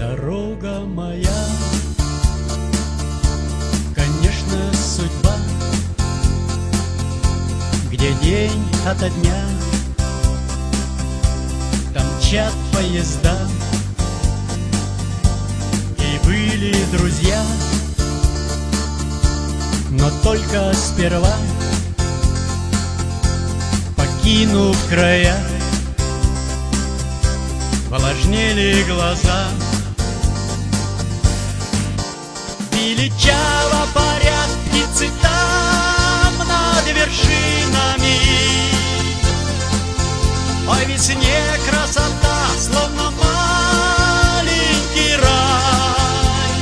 Дорога моя, конечно, судьба, где день ото дня, там мчат поезда. И были друзья, но только сперва, покинув края, повлажнели глаза. Величаво парят птицы там над вершинами, по весне красота, словно маленький рай.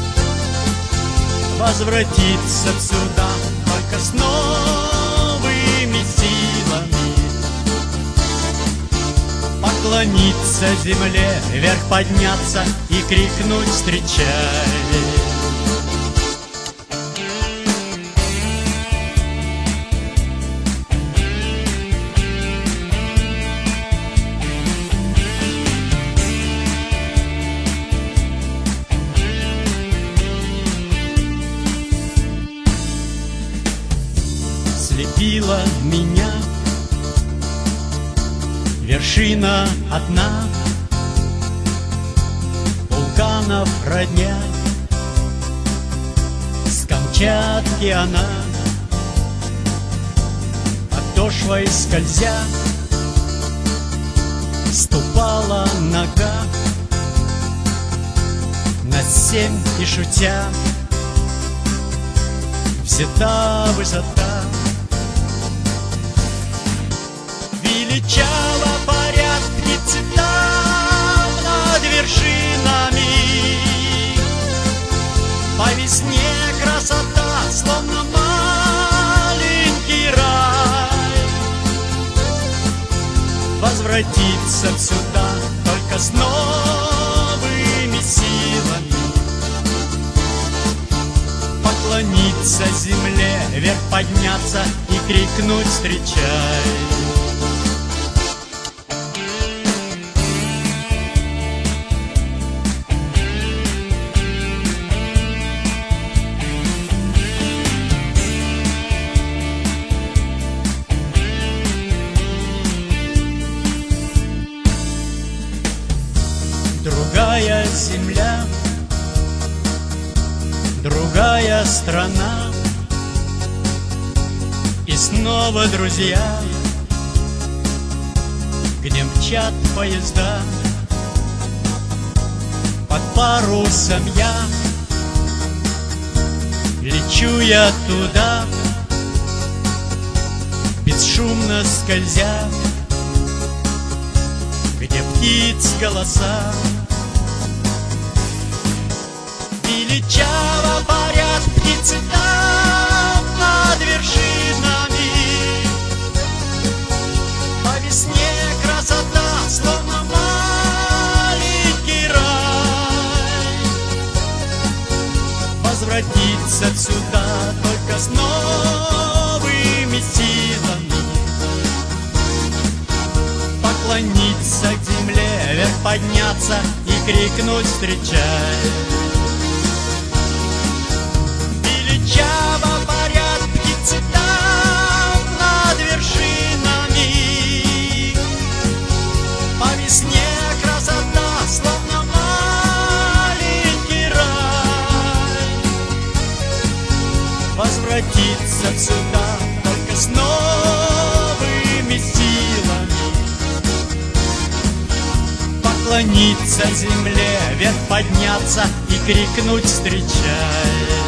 Возвратиться сюда только с новыми силами, поклониться земле, вверх подняться и крикнуть «Встречай!». Слепила меня вершина одна, вулканов родня, с Камчатки она, подошвой скользя, ступала нога на 7 и шутя, взята высота. Величаво парят птицы там над вершинами, по весне красота, словно маленький рай. Возвратиться сюда только с новыми силами, поклониться земле, вверх подняться и крикнуть «Встречай!». Другая земля, другая страна, и снова друзья, где мчат поезда. Под парусом я лечу я туда, бесшумно скользя, где птиц голоса. Величаво парят птицы там над вершинами, по весне красота, словно маленький рай. Возвратиться сюда только с новыми силами, поклониться к земле, вверх подняться и крикнуть «Встречай!». Величаво парят птицы там над вершинами, по весне красота, словно маленький рай. Возвратиться сюда только с новыми силами, поклониться земле, вверх подняться и крикнуть «Встречай!».